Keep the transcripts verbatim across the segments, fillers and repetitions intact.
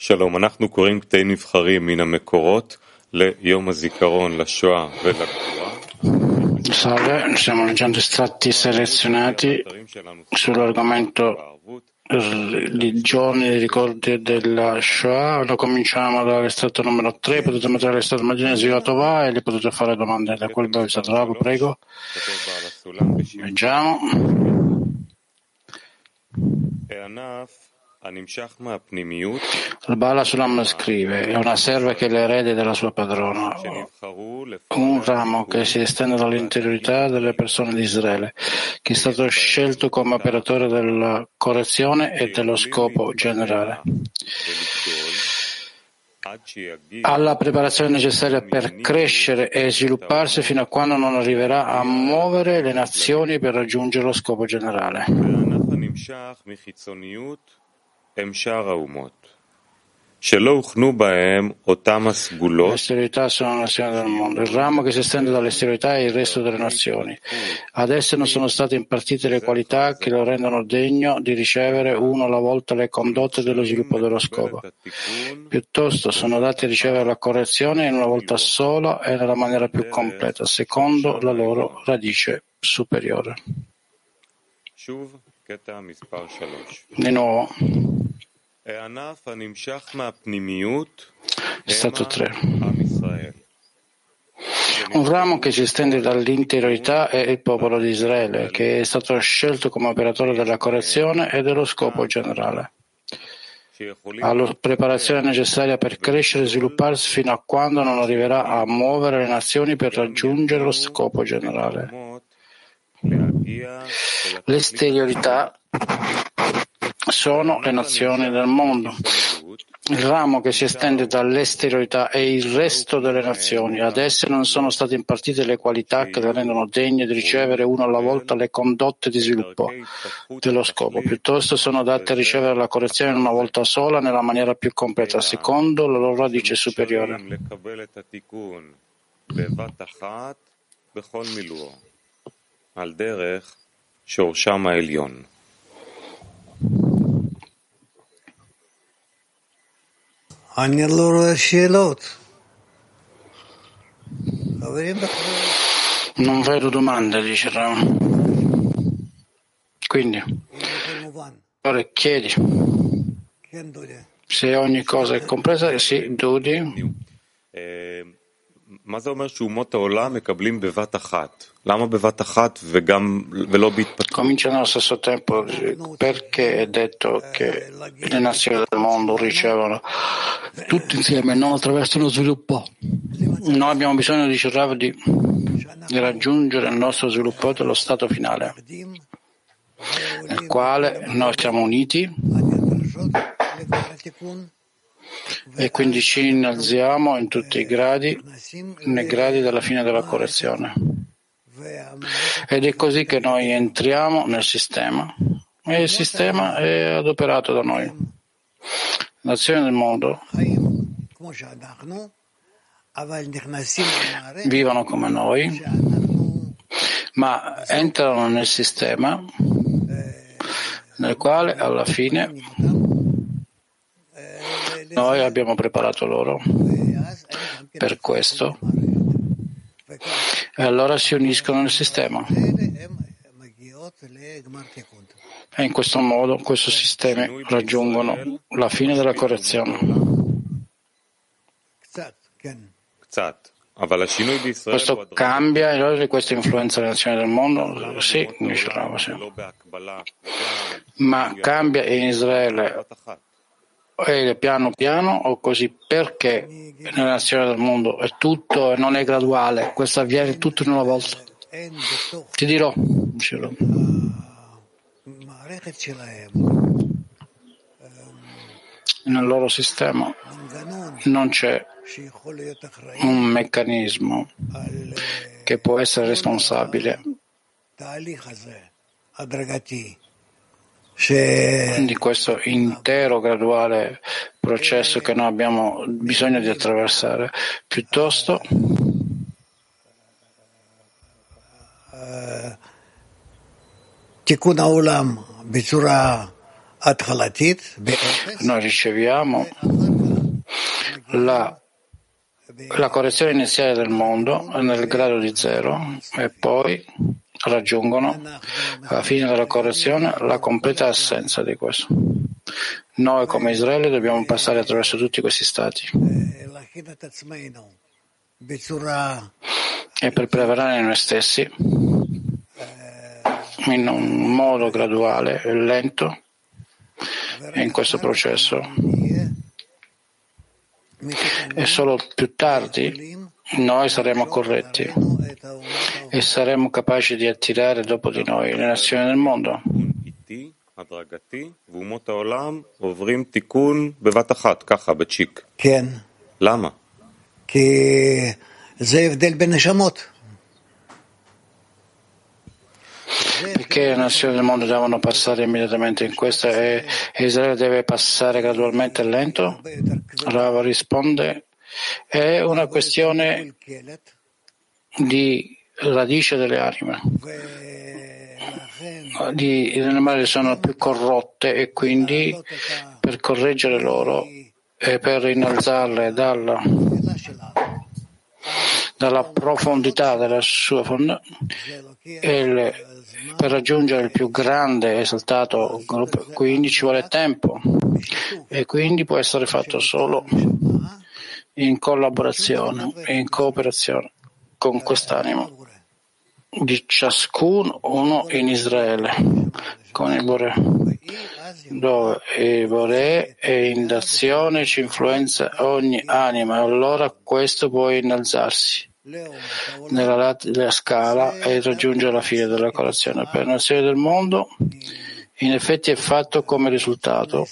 שלום, אנחנו קוראים קטעים נבחרים מן המקורות ליום הזיכרון לשואה ולגבורה. Salve, stiamo leggendo estratti selezionati sull'argomento di giorni di ricordi della Shoah. Lo cominciamo dall'estratto numero tre, potete mettere l'estratto maggiore sviato va e li potete fare domande da quel bel Sadrago, prego. Leggiamo. Il Bala Sulam scrive: è una serva che è l'erede della sua padrona, un ramo che si estende dall'interiorità delle persone di Israele, che è stato scelto come operatore della correzione e dello scopo generale. Alla preparazione necessaria per crescere e svilupparsi fino a quando non arriverà a muovere le nazioni per raggiungere lo scopo generale. Le esterilità sono nazioni del mondo. Il ramo che si estende dall'esterilità è il resto delle nazioni. Ad esse non sono state impartite le qualità che lo rendono degno di ricevere uno alla volta le condotte dello sviluppo dello scopo. Piuttosto sono dati a ricevere la correzione in una volta sola e nella maniera più completa, secondo la loro radice superiore. Di nuovo. Stato tre. Un ramo che si estende dall'interiorità è il popolo di Israele, che è stato scelto come operatore della correzione e dello scopo generale. Alla preparazione necessaria per crescere e svilupparsi fino a quando non arriverà a muovere le nazioni per raggiungere lo scopo generale. L'esteriorità sono le nazioni del mondo. Il ramo che si estende dall'esteriorità è il resto delle nazioni. Ad esse non sono state impartite le qualità che le rendono degne di ricevere uno alla volta le condotte di sviluppo dello scopo. Piuttosto sono date a ricevere la correzione una volta sola nella maniera più completa, secondo la loro radice superiore. Non vedo domande, dice Ram. Quindi, ora chiedi se ogni cosa è compresa. Sì, Dudi. מה זה אומר שאומות העולם מקבלים בבת אחת? למה בבת אחת וגם ולא בהתפתחות? Cominciano allo stesso tempo. Perché è detto che le nazioni del mondo ricevono tutti insieme, non attraverso lo sviluppo? Noi abbiamo bisogno di cercare di, di raggiungere il nostro sviluppo dello stato finale, nel quale noi siamo uniti e quindi ci innalziamo in tutti i gradi, nei gradi della fine della correzione. Ed è così che noi entriamo nel sistema e il sistema è adoperato da noi. Le nazioni del mondo vivono come noi, ma entrano nel sistema nel quale alla fine noi abbiamo preparato loro per questo e allora si uniscono nel sistema e in questo modo questi sistemi raggiungono la fine della correzione. Questo cambia, questo influenza le nazioni del mondo? Sì, dicevamo, sì. Ma cambia in Israele e piano piano o così, perché nelle nazioni del mondo è tutto e non è graduale, questo avviene tutto in una volta. Ti dirò, dirò. Nel loro sistema non c'è un meccanismo che può essere responsabile di questo intero graduale processo che noi abbiamo bisogno di attraversare. Piuttosto תיקון העולם בצורה noi riceviamo la, la correzione iniziale del mondo nel grado di zero e poi raggiungono alla fine della correzione la completa assenza di questo. Noi come Israele dobbiamo passare attraverso tutti questi stati e per preparare noi stessi in un modo graduale e lento in questo processo, e solo più tardi noi saremo corretti e saremo capaci di attirare dopo di noi le nazioni del mondo. למה? Perché le nazioni del mondo devono passare immediatamente in questa e Israele deve passare gradualmente e lento? Rava risponde: è una questione di radice delle anime. Gli animali sono più corrotte e quindi per correggere loro e per innalzarle dalla, dalla profondità della sua fonda e le, per raggiungere il più grande esaltato gruppo, quindi ci vuole tempo e quindi può essere fatto solo in collaborazione e in cooperazione con quest'anima di ciascuno uno in Israele con il Boré, dove il Boré è in d'azione ci influenza ogni anima, allora questo può innalzarsi nella, nella scala e raggiungere la fine della colazione. Per le nazioni del mondo in effetti è fatto come risultato,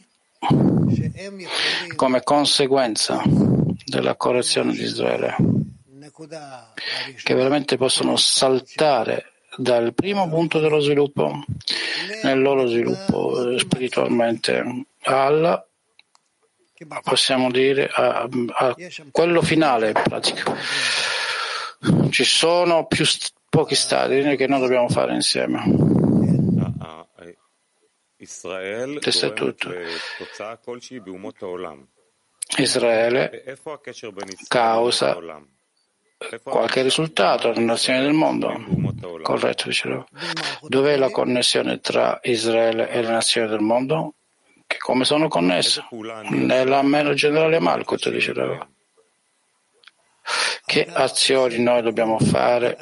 come conseguenza della correzione di Israele, che veramente possono saltare dal primo punto dello sviluppo nel loro sviluppo spiritualmente alla, possiamo dire, a, a quello finale in pratica. Ci sono più st- pochi stadi che noi dobbiamo fare insieme. Questo è tutto. Israele causa qualche risultato nelle nazioni del mondo. Corretto, dicevo. Dov'è la connessione tra Israele e le nazioni del mondo? Che come sono connesse? Nella meno generale Malkut, dicevo. Che azioni noi dobbiamo fare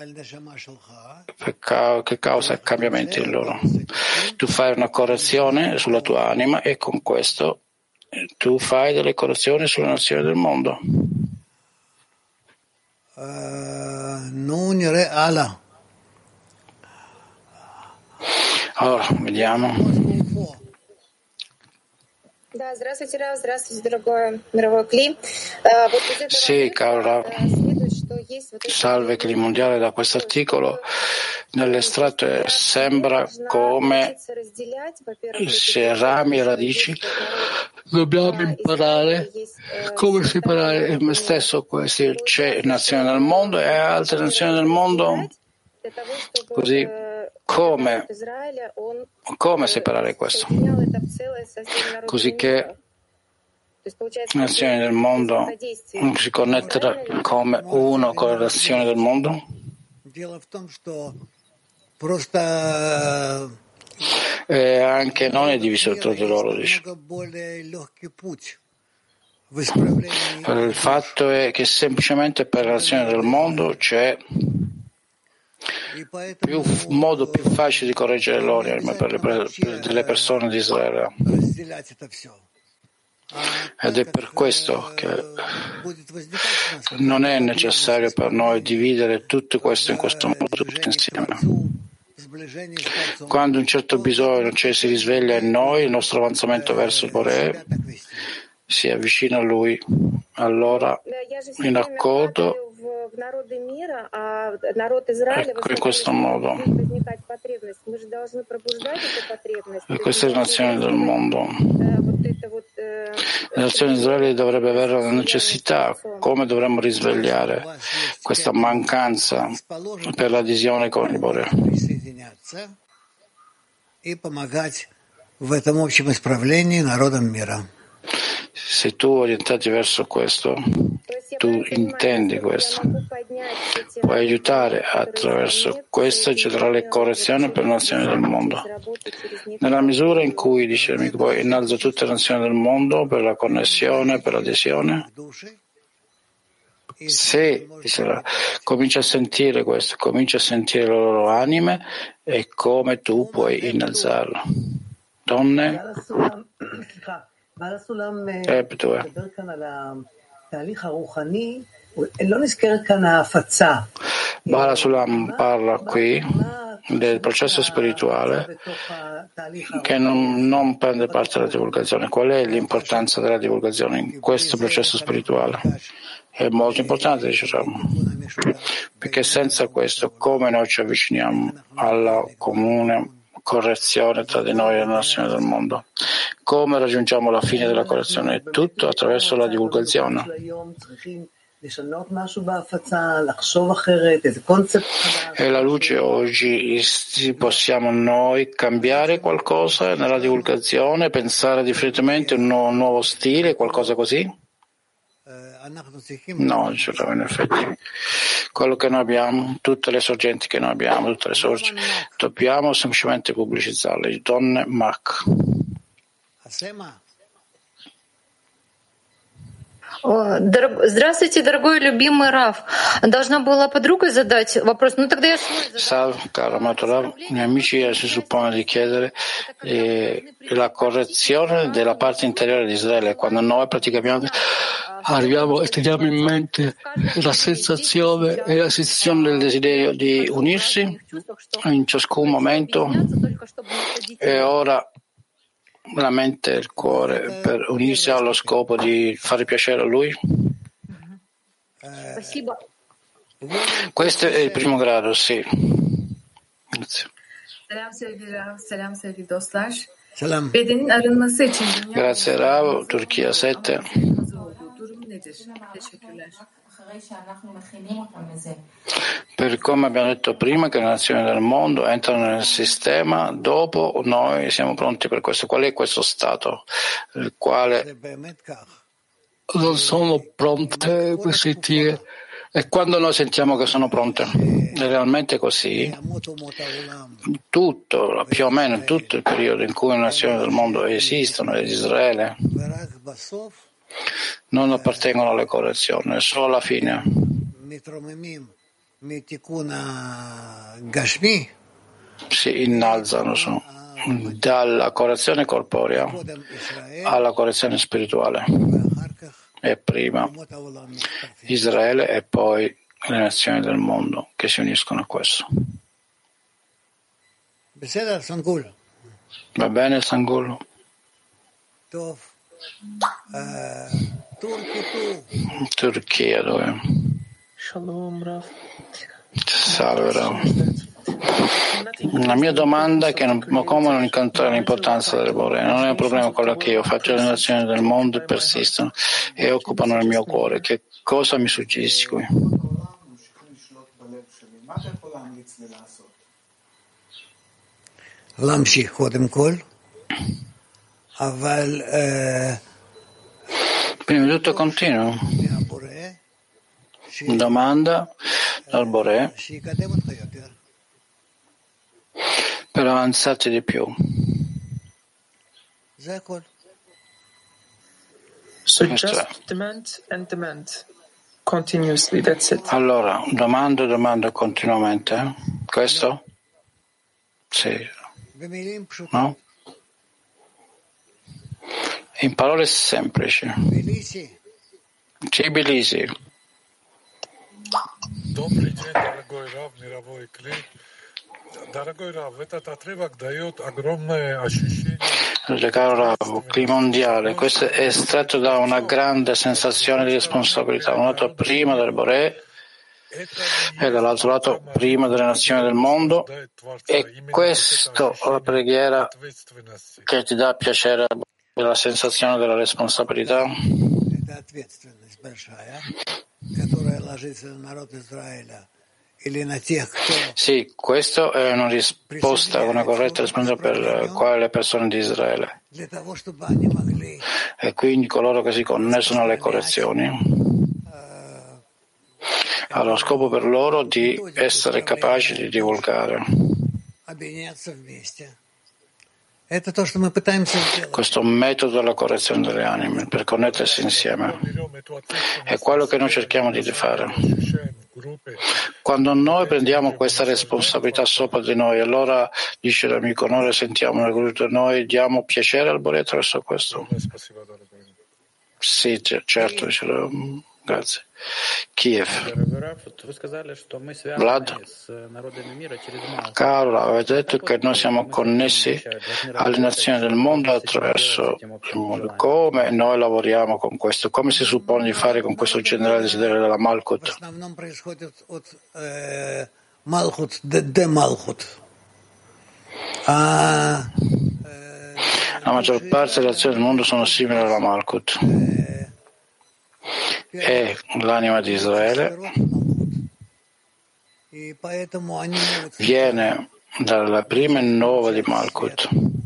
che causa cambiamenti in loro? Tu fai una correzione sulla tua anima e con questo tu fai delle correzioni sulle nazioni del mondo. Allora, vediamo. Sì, caro Rav. Salve Kli Mondiale, da questo articolo nell'estratto sembra come se rami e radici dobbiamo imparare come separare in me stesso questi. C'è nazioni del mondo e altre nazioni del mondo, così come, come separare questo? Così che le nazioni del mondo si connettono come uno con le nazioni del mondo? E anche non è diviso tra di loro, dice. Il fatto è che semplicemente per le nazioni del mondo c'è più modo più facile di correggere l'anima per le per delle persone di Israele. Ed è per questo che non è necessario per noi dividere tutto questo in questo modo tutti insieme. Quando un certo bisogno cioè, si risveglia in noi, il nostro avanzamento verso il Boré si avvicina a Lui, allora in accordo ecco, in questo modo. E queste le nazioni del mondo. Le nazioni di Israele dovrebbero avere la necessità, come dovremmo risvegliare questa mancanza per l'adesione con il Boré. Se tu orientati verso questo, tu intendi questo, puoi aiutare attraverso questa generale correzione per le nazioni del mondo. Nella misura in cui, dice l'amico, poi innalza tutte le nazioni del mondo per la connessione, per l'adesione, se dice, comincia a sentire questo, comincia a sentire le loro anime e come tu puoi innalzarlo. Donne, repito, eh. Bala Sulam parla qui del processo spirituale che non, non prende parte alla divulgazione. Qual è l'importanza della divulgazione in questo processo spirituale? È molto importante, diciamo, perché senza questo come noi ci avviciniamo alla comune correzione tra di noi e le nazioni del mondo? Come raggiungiamo la fine della correzione? È tutto attraverso la divulgazione. E la luce oggi possiamo noi cambiare qualcosa nella divulgazione, pensare differentemente un nuovo, un nuovo stile, qualcosa così? No, diciamo, in effetti quello che noi abbiamo, tutte le sorgenti che noi abbiamo, tutte le sorgenti, dobbiamo semplicemente pubblicizzarle. Donne Mac. Здравствуйте, дорогой любимый Рав. Должна была подруга задать вопрос. Ну тогда я Salve, caro amato Rav. I miei amici si suppone di chiedere eh, la correzione della parte interiore di Israele, quando noi praticamente arriviamo e teniamo in mente la sensazione e la sensazione del desiderio di unirsi in ciascun momento e ora la mente e il cuore per unirsi allo scopo di fare piacere a lui. Questo è il primo grado, sì. Grazie. Grazie Rav, Turchia sette. Per come abbiamo detto prima che le nazioni del mondo entrano nel sistema, dopo noi siamo pronti per questo. Qual è questo stato? Il quale non sono pronte per sentire. E quando noi sentiamo che sono pronte, è realmente così, tutto, più o meno tutto il periodo in cui le nazioni del mondo esistono, ed Israele, non appartengono alle correzioni, è solo alla fine. Si innalzano su, dalla correzione corporea alla correzione spirituale. E prima Israele e poi le nazioni del mondo che si uniscono a questo. Va bene, Sangul? Turchia, dove? Salve, Rav. La mia domanda è che non, come non incontrare l'importanza delle Bore? Non è un problema quello che io faccio, le nazioni del mondo persistono e occupano il mio cuore. Che cosa mi suggerisci qui? Prima di tutto continuo. Domanda dal Boré per avanzarti di più. So just demand and demand continuously, that's it. Allora, domando e domando continuamente. Eh? Questo? Sì. No? In parole semplici. Tbilisi. Добрый день, дорогой Рав, мировой клей. Дорогой Рав, этот отрывок дает огромное ощущение. Caro Rav, clima mondiale, questo è estratto da una grande sensazione di responsabilità, un lato prima del Boré e dall'altro lato prima delle nazioni del mondo, e questo è la preghiera che ti dà piacere, la sensazione della responsabilità. Sì, questa è una risposta, una corretta risposta per quale le persone di Israele. E quindi coloro che si connettono alle correzioni ha lo scopo per loro di essere capaci di divulgare. Questo metodo della correzione delle anime per connettersi insieme è quello che noi cerchiamo di fare. Quando noi prendiamo questa responsabilità sopra di noi, allora dice l'amico, noi sentiamo nel gruppo, noi diamo piacere al Bore attraverso questo. Sì, certo, dice lui. Grazie. Kiev. Vlad. Caro, avete detto che noi siamo connessi alle nazioni del mondo attraverso il mondo. Come noi lavoriamo con questo? Come si suppone di fare con questo generale desiderio della Malkut? La maggior parte delle azioni del mondo sono simili alla Malkut. È l'anima di Israele viene dalla prima nuova di Malkut.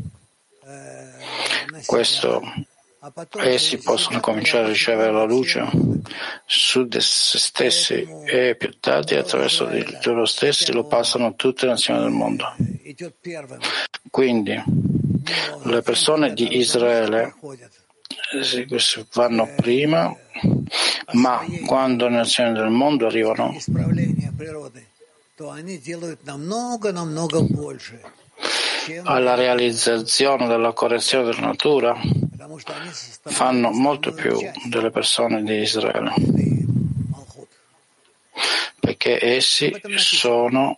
Questo essi possono cominciare a ricevere la luce su di se stessi e più tardi attraverso di loro stessi lo passano a tutte le nazioni del mondo. Quindi le persone di Israele vanno prima, ma quando le nazioni del mondo arrivano alla realizzazione della correzione della natura, fanno molto più delle persone di Israele, perché essi sono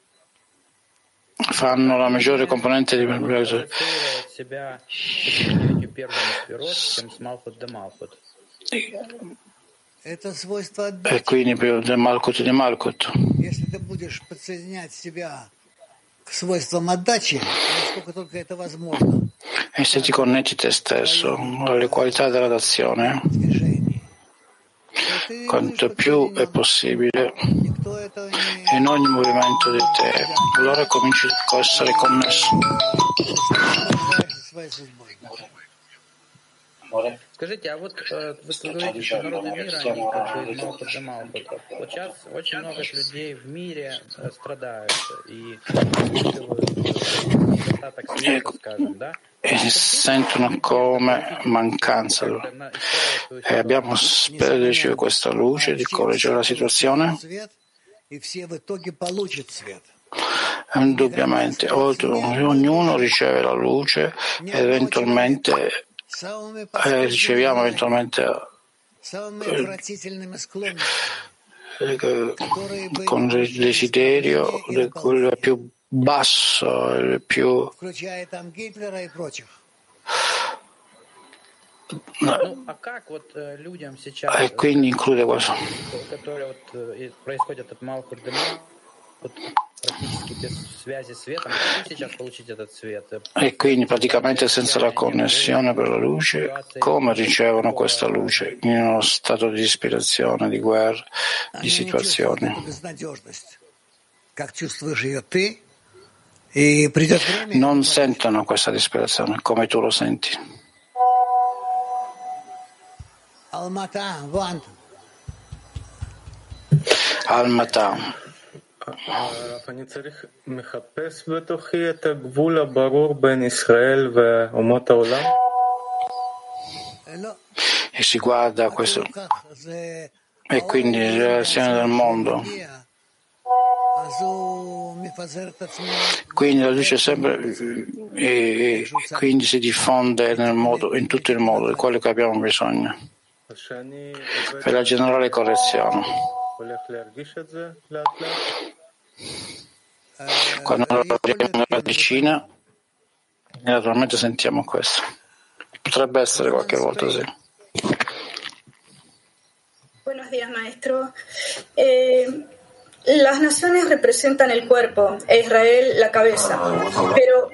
fanno la maggiore componente di e quindi più del Malkut di Malkut. E se ti connetti te stesso alle qualità della dazione, quanto più è possibile in ogni movimento di te, allora cominci a essere connesso. Скажите, а вот э, вы говорите, что народы мира, они как бы Малхут да Малхут. Вот сейчас очень много людей в мире э, страдают и испытывают недостаток света, скажем, да? E sentono come mancanza. E abbiamo spero questa luce di correggere la situazione. Indubbiamente, ognuno riceve la luce e eventualmente eh, riceviamo eventualmente eh, con il desiderio del quello più basso, il più Ну, а как вот э, людям сейчас, e quindi include questo. которые вот э, происходят от Малхут до Малхут, практически без связи с светом, как сейчас получить этот свет? E quindi praticamente senza la connessione per la luce, come ricevono questa luce? In uno stato di disperazione, di guerra, di situazioni. Non sentono questa disperazione come tu lo senti. Almata. אני צריך מחפש בתוכי את הגבול הברור בין ישראל ואומות העולם? E si guarda questo. E quindi la relazione del mondo. Quindi la luce sempre e, e quindi si diffonde nel modo, in tutto il modo di quello che abbiamo bisogno per la generale correzione. Quando lavoriamo nella vicina naturalmente sentiamo questo. Potrebbe essere qualche volta sì. Buenos días, maestro. Eh, las naciones representan el cuerpo e Israel la cabeza, pero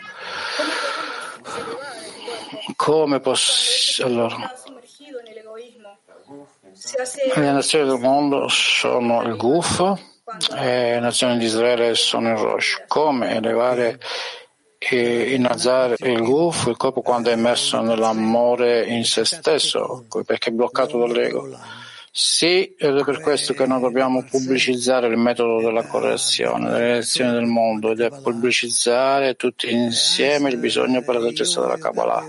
come possiamo allora le nazioni del mondo sono il gufo le nazioni di Israele sono in Rosh. Come elevare e innalzare il guf, il corpo, quando è immerso nell'amore in se stesso, perché è bloccato dall'ego? Sì, ed è per questo che noi dobbiamo pubblicizzare il metodo della correzione, delle lezioni del mondo, ed è pubblicizzare tutti insieme il bisogno per la saggezza della Kabbalah.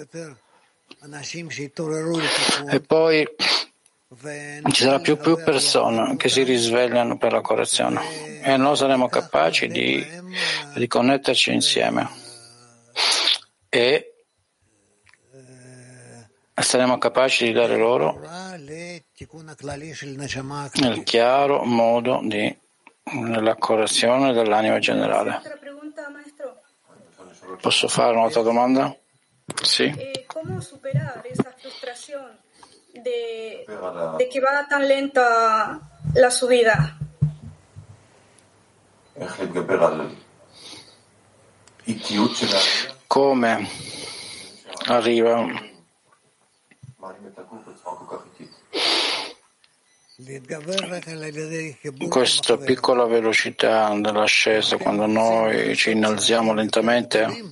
E poi ci sarà più più persone che si risvegliano per la correzione e noi saremo capaci di riconnetterci insieme e saremo capaci di dare loro il chiaro modo di la correzione dell'anima generale. Posso fare un'altra domanda? Sì. Come superare esa frustrazione de, de que va tan lenta la subida? Come arriva questa piccola velocità dell'ascesa quando noi ci innalziamo lentamente?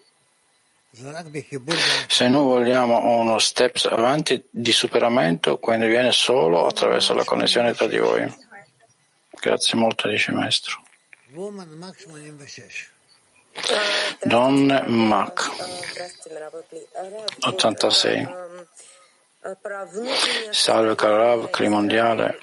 Se noi vogliamo uno step avanti di superamento, quindi viene solo attraverso la connessione tra di voi. Grazie molto, dice il maestro. Donne Mac ottantasei. Salve Karav, Kli mondiale.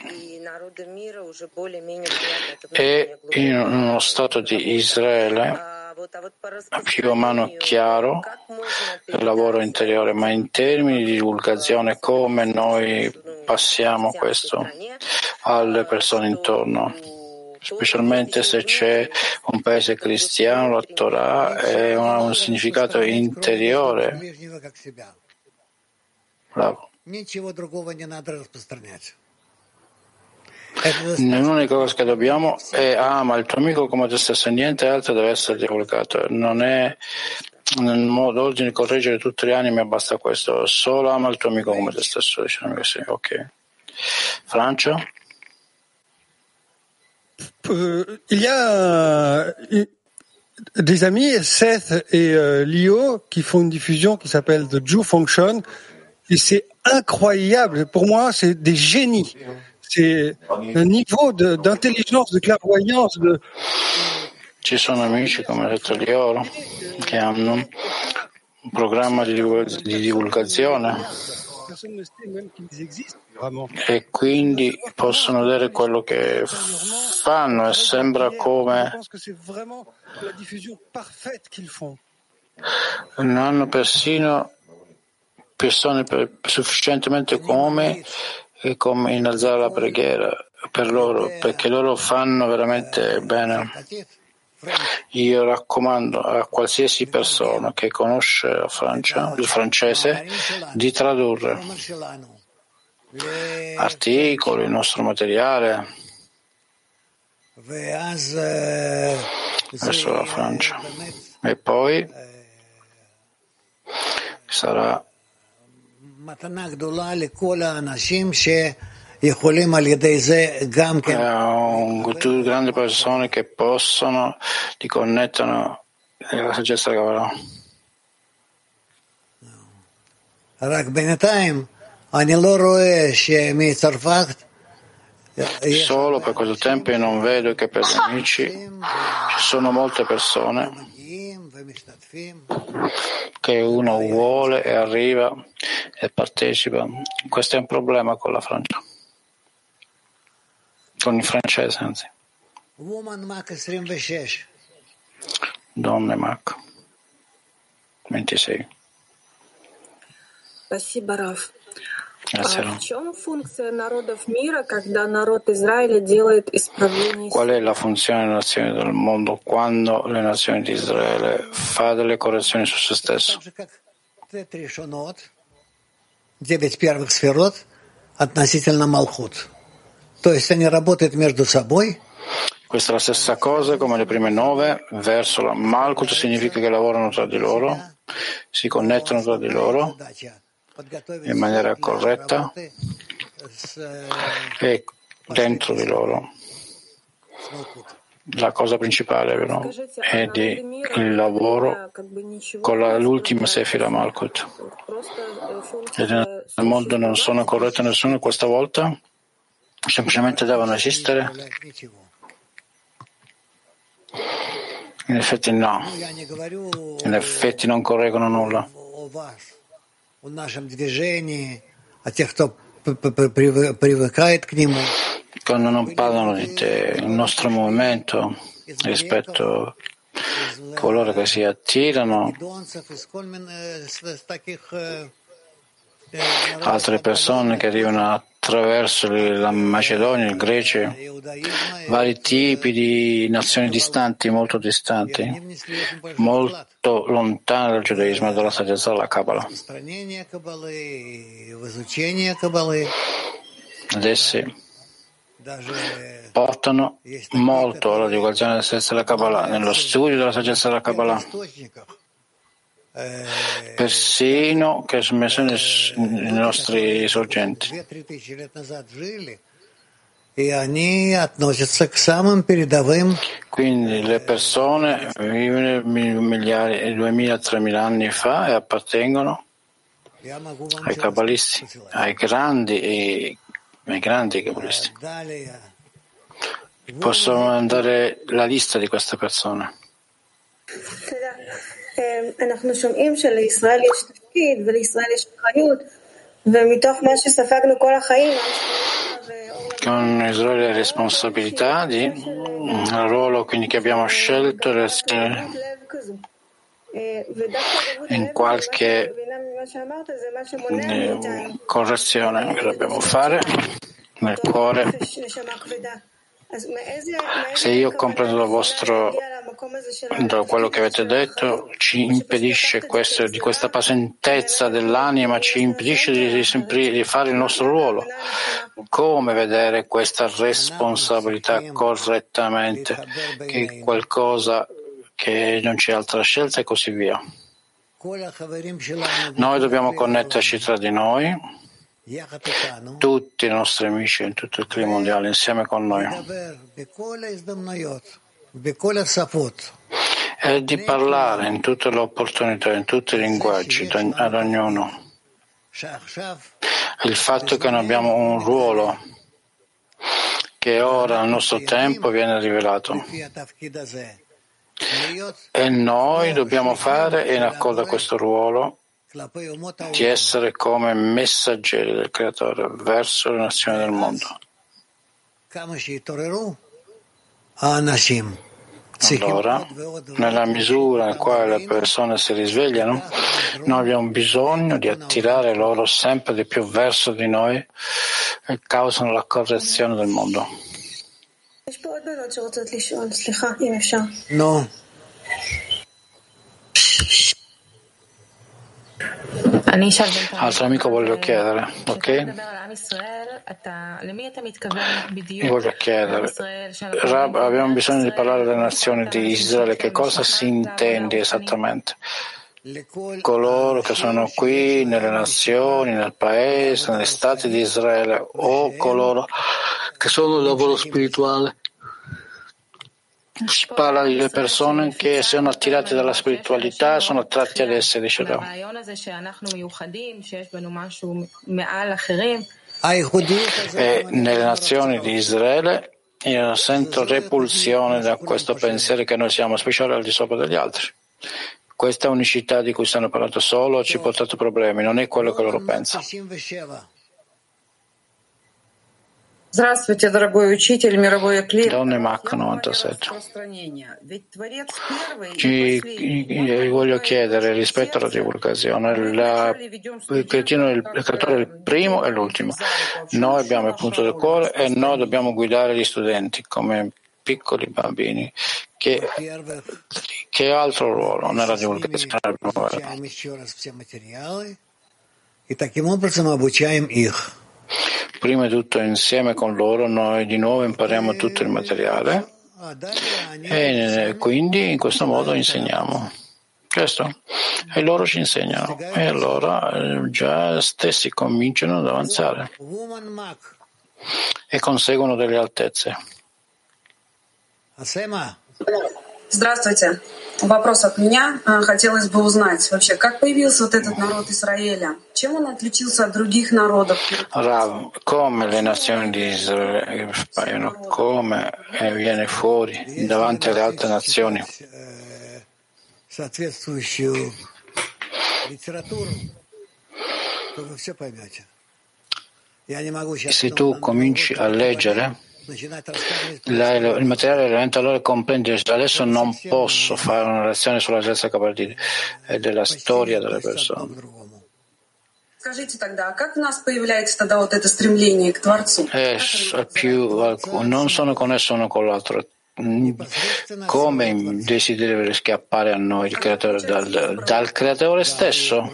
E in uno stato di Israele più o meno chiaro il lavoro interiore, ma in termini di divulgazione come noi passiamo questo alle persone intorno, specialmente se c'è un paese cristiano, la Torah è un, un significato interiore. Bravo. L'unica cosa che dobbiamo è ama il tuo amico come te stesso, niente altro deve essere divulgato. Non è nel modo ordine di correggere tutte le anime, basta questo. Solo ama il tuo amico come te stesso. Diciamo che sì, ok. Francia? Euh, il y a euh, des amis, Seth et euh, Lio, qui font une diffusion qui s'appelle The Jew Function, et c'est incroyable. Pour moi, c'est des génies. C'est un niveau de, d'intelligence, de clairvoyance. De... Ci sono amici come detto Lio che hanno un programma di, divulg- di divulgazione e quindi possono vedere quello che fanno e sembra come non hanno persino persone per, sufficientemente come e come innalzare la preghiera per loro, perché loro fanno veramente bene. Io raccomando a qualsiasi persona che conosce la Francia, il francese, di tradurre articoli, il nostro materiale verso la Francia, e poi sarà è un grande persone che possono ti connettono alla saggezza della Kabbalah. Solo per questo tempo io non vedo che per gli amici ci sono molte persone che uno vuole e arriva e partecipa. Questo è un problema con la Francia, con il francese anzi. Donne Mac ventisei. Спасибо, Раф. Grazie. В чем функция народов мира, когда народ Израиля делает исправление? Qual è la funzione delle nazioni del mondo quando le nazioni di Israele fa delle correzioni su se stesso? Девять первых сферот относительно Малхут. То есть они работают между собой. Questa è la stessa cosa come le prime nove verso la Malkut, significa che lavorano tra di loro, si connettono tra di loro in maniera corretta e dentro di loro la cosa principale però è di il lavoro con la, l'ultima Sefira Malkut. E nel mondo non sono corretto nessuno questa volta, semplicemente devono esistere. In effetti no, in effetti non correggono nulla. Quando non parlano di te, il nostro movimento rispetto a coloro che si attirano, altre persone che arrivano attraverso la Macedonia, il Grecia, vari tipi di nazioni distanti, molto distanti, molto lontane dal giudaismo e dalla saggezza della Kabbalah. Ed essi portano molto alla divulgazione della saggezza della Kabbalah, nello studio della saggezza della Kabbalah, persino che sono messi nei nostri sorgenti. Quindi le persone vivono migliaia, duemila, tremila anni fa e appartengono ai kabbalisti, ai grandi e ai grandi kabbalisti. Possiamo mandare la lista di queste persone. אנחנו שומעים שלישראל יש תפקיד ולישראל יש אחריות ומתוך מה שספגנו כל החיים con Israele responsabilità di un ruolo quindi che abbiamo scelto in qualche correzione che dobbiamo fare nel cuore. Se io comprendo il vostro, da quello che avete detto, ci impedisce questo, di questa pazientezza dell'anima, ci impedisce di, di, di fare il nostro ruolo. Come vedere questa responsabilità correttamente, che è qualcosa che non c'è altra scelta e così via. Noi dobbiamo connetterci tra di noi, tutti i nostri amici in tutto il clima mondiale insieme con noi, e di parlare in tutte le opportunità, in tutti i linguaggi ad ognuno. Il fatto che noi abbiamo un ruolo che ora al nostro tempo viene rivelato e noi dobbiamo fare in accordo a questo ruolo di essere come messaggeri del Creatore verso le nazioni del mondo. Allora, nella misura in cui le persone si risvegliano, noi abbiamo bisogno di attirare loro sempre di più verso di noi e causano la correzione del mondo. No. Altro amico voglio chiedere, ok? Io voglio chiedere, Rab, abbiamo bisogno di parlare delle nazioni di Israele, che cosa si intende esattamente? Coloro che sono qui nelle nazioni, nel paese, negli stati di Israele, o coloro che sono nel lavoro spirituale? Si parla di persone che sono attirate dalla spiritualità, sono attratti ad esse, dice Rab. E nelle nazioni di Israele io sento repulsione da questo pensiero che noi siamo speciali al di sopra degli altri. Questa unicità di cui stanno parlando solo ci ha portato problemi, non è quello che loro pensano. Здравствуйте, дорогой учитель, мировой эклип. Donne Mac novantasette. Ci, voglio chiedere rispetto alla divulgazione, la, il cretino, il creatore è il primo e l'ultimo. Noi abbiamo il punto del cuore e noi dobbiamo guidare gli studenti come piccoli bambini. Che, che altro ruolo nella divulgazione abbiamo? Prima di tutto insieme con loro noi di nuovo impariamo tutto il materiale e quindi in questo modo insegniamo. Questo. E loro ci insegnano e allora già stessi cominciano ad avanzare e conseguono delle altezze. Здравствуйте. Вопрос от меня. Хотелось бы узнать вообще, как появился вот этот народ Израиля? Чем он отличился от других народов? Rav, come le nazioni di Israele appaiono, come viene fuori davanti alle altre nazioni? Se tu cominci a leggere La, il materiale realmente allora comprende. Adesso non posso fare una lezione sulla terza capitale e della storia delle persone. Скажите тогда, как в нас появляется тогда вот это стремление к Творцу? È più, non sono connesso uno con l'altro. Come il desiderio deve scappare a noi il creatore dal, dal creatore stesso?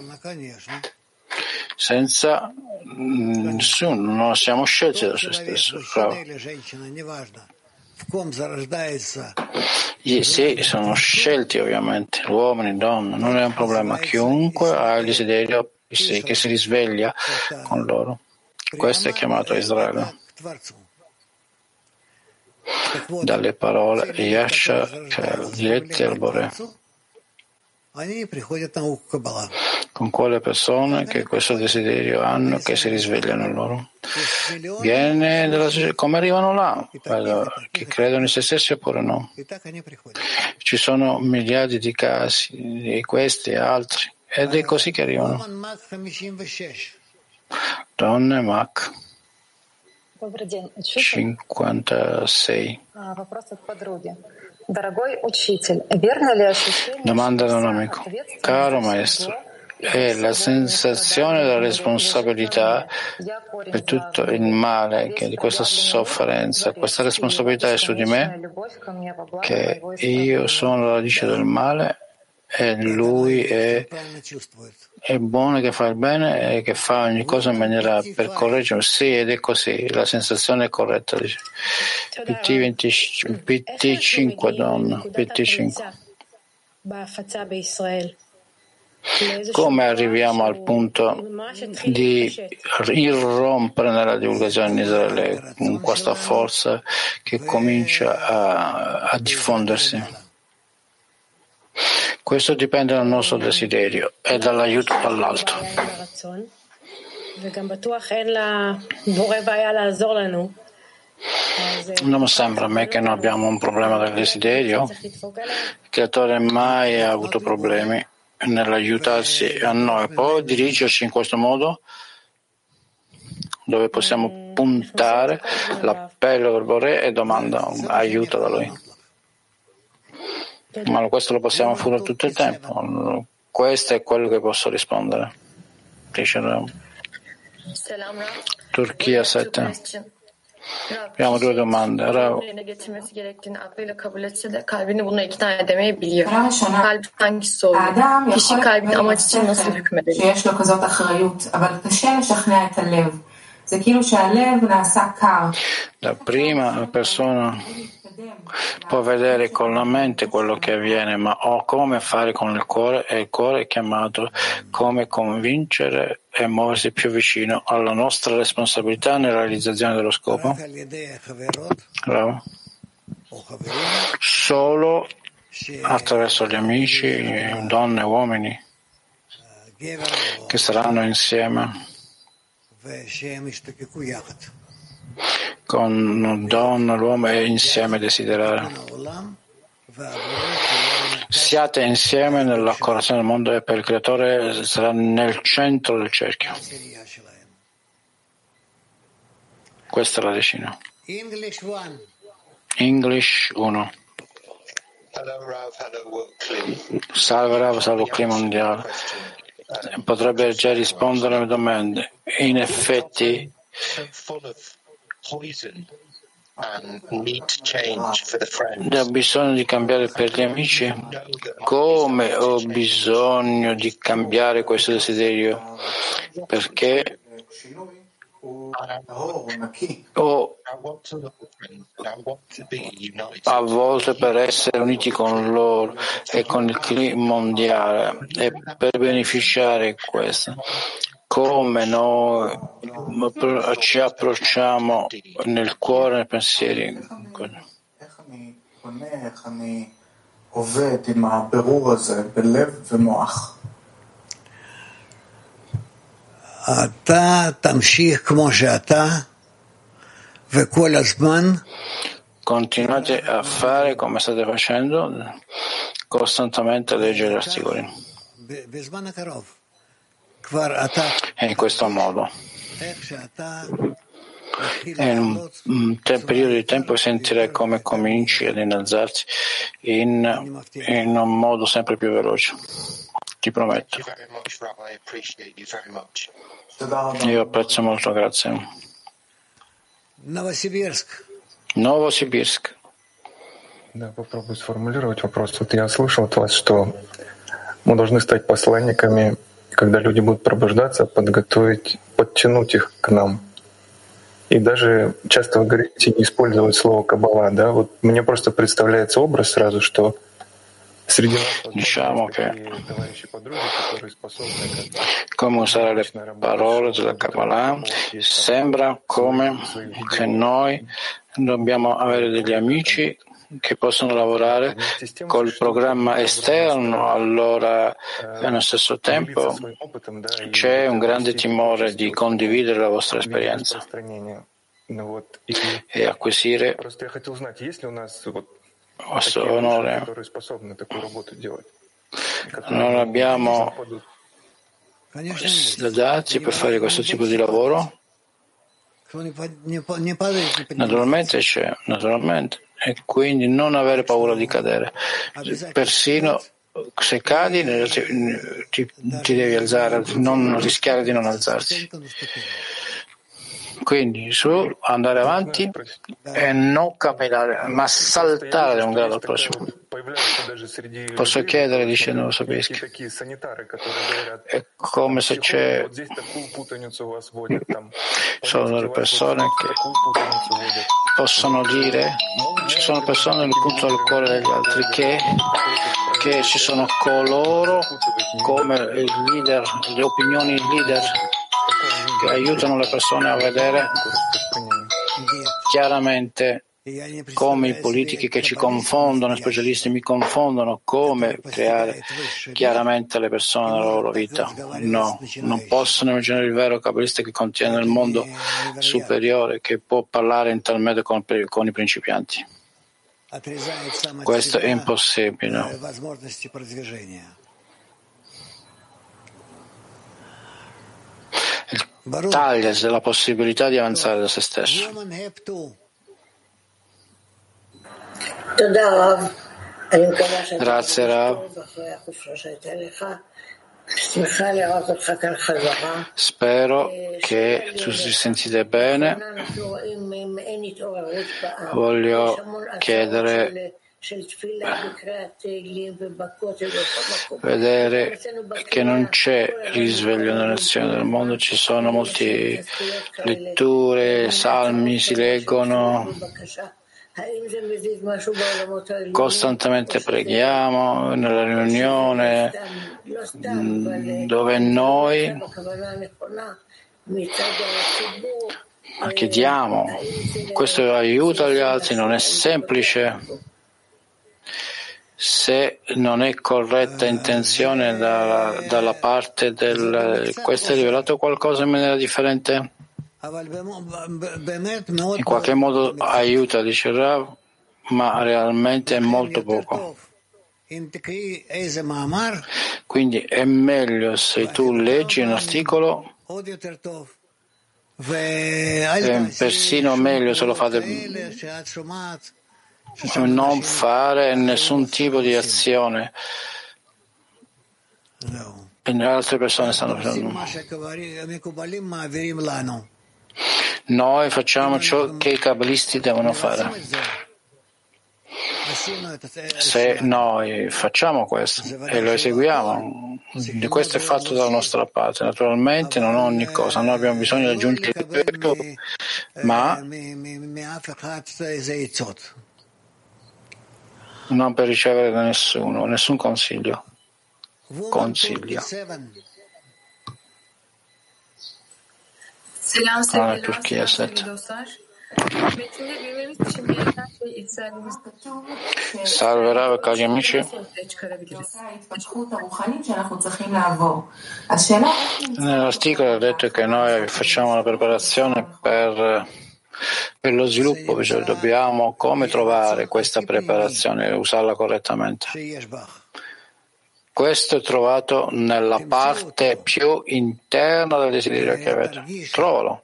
Senza nessuno, non siamo scelti da se stesso. Sì, sono scelti ovviamente, uomini, donne, non è un problema. Chiunque ha il desiderio sì, che si risveglia con loro. Questo è chiamato Israele. Dalle parole Yasha Yeterbore. Con quelle persone che questo desiderio hanno, che si risvegliano loro. Viene dalla società. Come arrivano là? Allora, che credono in se stessi oppure no? Ci sono miliardi di casi, di questi e altri, ed è così che arrivano. Donne Mac cinquantasei. Domanda da un amico. Caro maestro, è la sensazione della responsabilità per tutto il male, che di questa sofferenza, questa responsabilità è su di me, che io sono la radice del male e lui è, è buono che fa il bene e che fa ogni cosa in maniera per correggere. Sì, ed è così, la sensazione è corretta. P T venticinque, P T cinque donna, P T cinque. Come arriviamo al punto di irrompere nella divulgazione in Israele con questa forza che comincia a, a diffondersi? Questo dipende dal nostro desiderio e dall'aiuto dall'alto. Non sembra a me che non abbiamo un problema del desiderio. Il creatore mai ha avuto problemi nell'aiutarsi a noi, poi dirigerci in questo modo dove possiamo puntare l'appello del Boré e domanda aiuto da lui. Ma questo lo possiamo fare tutto il tempo. Questo è quello che posso rispondere. Turchia sette. Abbiamo due domande. Rav. La prima persona può vedere con la mente quello che avviene, ma o come fare con il cuore, e il cuore è chiamato come convincere e muoversi più vicino alla nostra responsabilità nella realizzazione dello scopo. Bravo. Solo attraverso gli amici, donne e uomini che saranno insieme con donna, l'uomo e insieme desiderare. Siate insieme nella corazione del mondo e per il creatore sarà nel centro del cerchio. Questa è la decina. English uno. Salve Rav, salve il clima mondiale. Potrebbe già rispondere alle domande. In effetti ho bisogno di cambiare per gli amici? Come ho bisogno di cambiare questo desiderio? Perché o a volte per essere uniti con loro e con il clima mondiale e per beneficiare di questo. Come noi ci approcciamo nel cuore e nei pensieri. אתה תמשיך כמו שאתה וכל הזמן continuate a fare come state facendo, costantemente a leggere gli articoli. E in questo modo, in un te- periodo di tempo sentirai come cominci ad innalzarti in, in un modo sempre più veloce. Ti prometto. Io apprezzo molto, grazie. Новосибирск. Новосибирск. Да, попробую сформулировать вопрос. Вот я слышал от вас, что мы должны стать посланниками, когда люди будут пробуждаться, подготовить, подтянуть их к нам. И даже часто вы говорите не использовать слово «каббала», да? Вот мне просто представляется образ сразу, что среди нас Diciamo che такие товарищи подруги, которые способны как come usare le parole della Kabbalah, sembra come che noi dobbiamo avere degli amici che possono lavorare col programma esterno, allora allo stesso tempo c'è un grande timore di condividere la vostra esperienza e acquisire questo onore. Non abbiamo dazi per fare questo tipo di lavoro? Naturalmente c'è, naturalmente. E quindi non avere paura di cadere. Persino se cadi ti, ti devi alzare, non rischiare di non alzarti. Quindi su andare avanti e non camminare, ma saltare da un grado al prossimo. Posso chiedere, dice Novosibirsk, è come se c'è sono delle persone che possono dire, ci sono persone nel punto del cuore degli altri che, che ci sono coloro come il leader, le opinioni leader che aiutano le persone a vedere chiaramente come i politici che ci confondono, i specialisti mi confondono, come creare chiaramente le persone nella loro vita. No, non possono immaginare il vero kabbalista che contiene il mondo superiore, che può parlare in tal modo con, con i principianti. Questo è impossibile. Taglia la possibilità di avanzare da se stesso. Grazie Rav. Spero che tu ti sentite bene. Voglio chiedere vedere che non c'è risveglio nelle nazioni del mondo, ci sono molte letture, salmi si leggono, costantemente preghiamo nella riunione dove noi chiediamo, questo aiuta gli altri, non è semplice. Se non è corretta intenzione dalla, dalla parte del questo è rivelato qualcosa in maniera differente? In qualche modo aiuta, dice Rav, ma realmente è molto poco. Quindi è meglio se tu leggi un articolo, è persino meglio se lo fate, non fare nessun tipo di azione. E le altre persone stanno facendo. Noi facciamo ciò che i kabbalisti devono fare. Se noi facciamo questo e lo eseguiamo, di questo è fatto dalla nostra parte. Naturalmente non ogni cosa, noi abbiamo bisogno di aggiungere più, ma non per ricevere da nessuno, nessun consiglio. Consiglio. Selam Ah, sevgili Türkiye dostlar, set. dostlar. Salve Rav, cari amici. Nell'articolo ha detto che noi facciamo una preparazione per, per lo sviluppo, cioè dobbiamo come trovare questa preparazione e usarla correttamente. Questo è trovato nella parte più interna del desiderio che avete. Trovalo.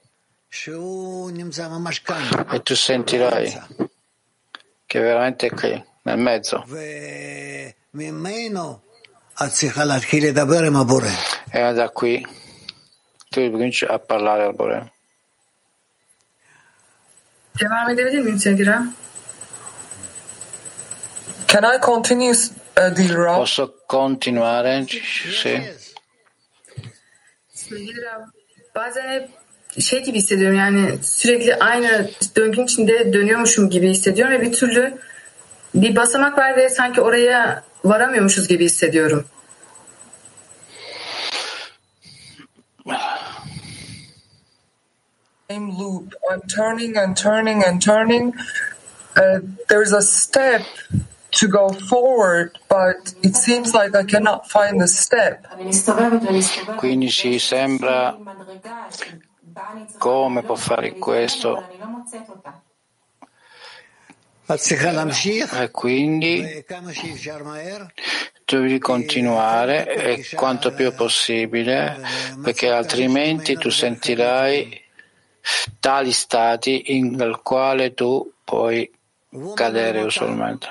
E tu sentirai che veramente è qui, nel mezzo. E da qui tu cominci a parlare al Bore. Can I continue, uh, Dear Rav? Posso continuare? Sì. Bazen hep şey gibi hissediyorum, yani sürekli aynı döngünün içinde dönüyormuşum gibi hissediyorum ve bir türlü bir basamak var ve sanki oraya varamıyormuşuz gibi hissediyorum. Same loop. I'm turning and turning and turning. Uh, there's a step to go forward, but it seems like I cannot find the step. Quindi ci sembra come può fare questo. E quindi tu devi continuare e quanto più possibile, perché altrimenti tu sentirai tali stati in, nel quale tu puoi cadere usualmente.